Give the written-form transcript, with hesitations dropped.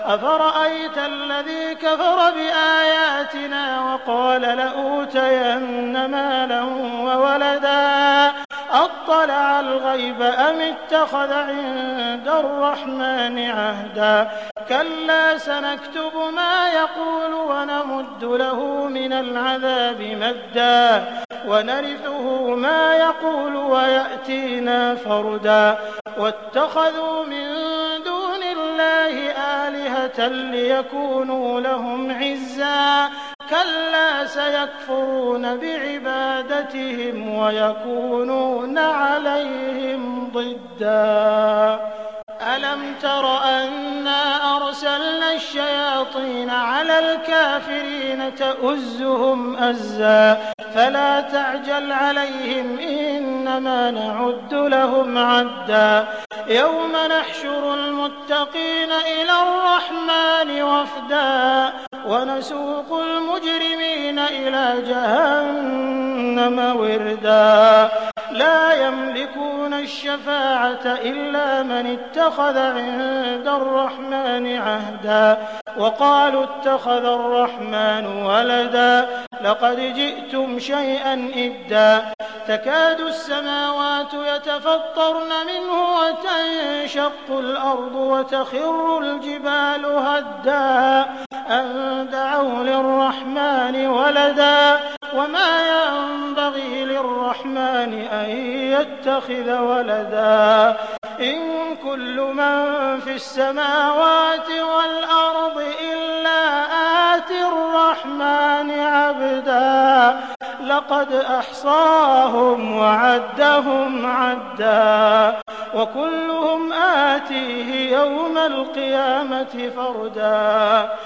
أفرأيت الذي كفر بآياتنا وقال لأوتين مالا وولدا أطلع الغيب أم اتخذ عند الرحمن عهدا كلا سنكتب ما يقول ونمد له من العذاب مدا ونرثه ما يقول ويأتينا فردا واتخذوا من دون الله آلهة ليكونوا لهم عزا كلا سيكفرون بعبادتهم ويكونون عليهم ضدا ألم تر أنا أرسلنا الشياطين على الكافرين تؤزهم أزا فلا تعجل عليهم إنما نعد لهم عدا يوم نحشر المتقين إلى الرحمن وفدا ونسوق المجرمين إلى جهنم وردا لا يملكون الشفاعة إلا من اتخذ عند الرحمن عهدا وقالوا اتخذ الرحمن ولدا لقد جئتم شيئا إدا تكاد السماوات يتفطرن منه وتنشق الأرض وتخر الجبال هدا أن دعوا للرحمن ولدا وما ينبغي للرحمن أن يتخذ ولدا إن كل من في السماوات والأرض إلا آتي الرحمن عبدا لقد أحصاهم وعدهم عدا وكلهم آتيه يوم القيامة فردا